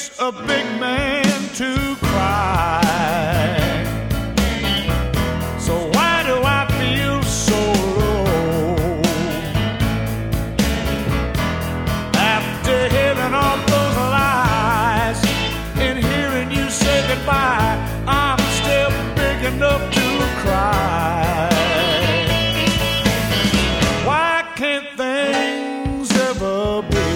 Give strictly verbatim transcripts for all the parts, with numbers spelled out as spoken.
takes a big man to cry. So why do I feel so low after hearing all those lies and hearing you say goodbye? I'm still big enough to cry. Why can't things ever be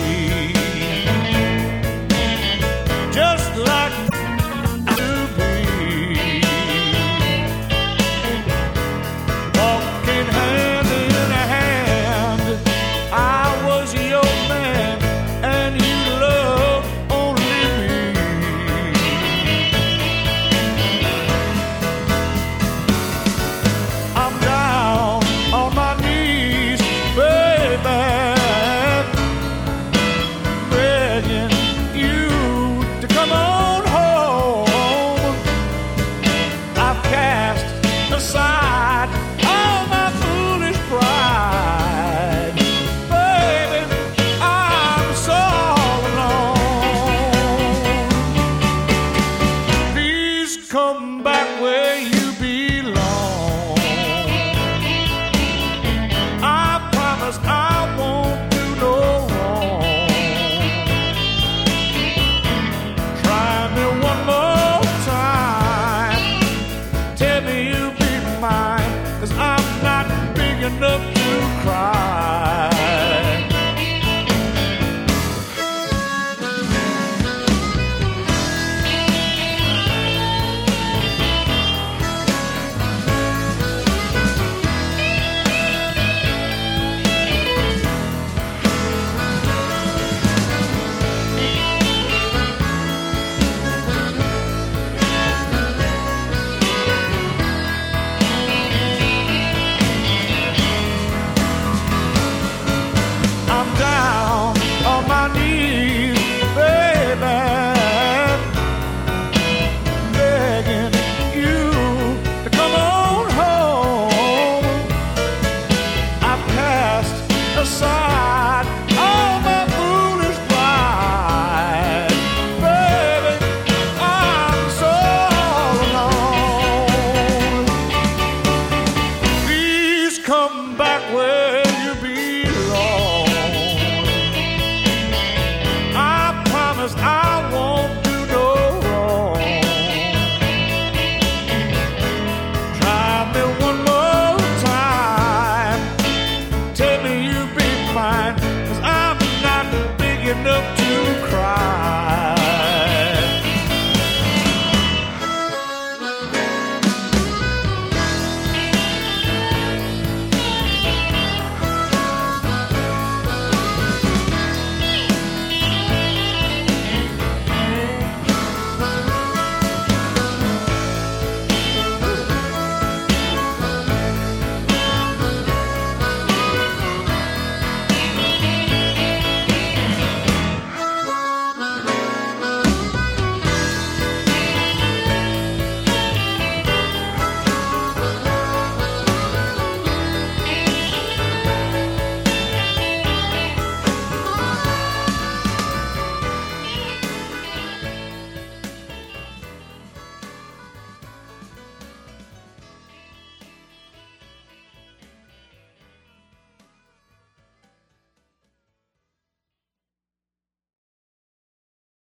just like to be? Walking hand in hand, I was your man and you loved only me. I'm down on my knees, baby, begging you to come on home. I've cast aside all my foolish pride. Baby, I'm so alone. Please come back where you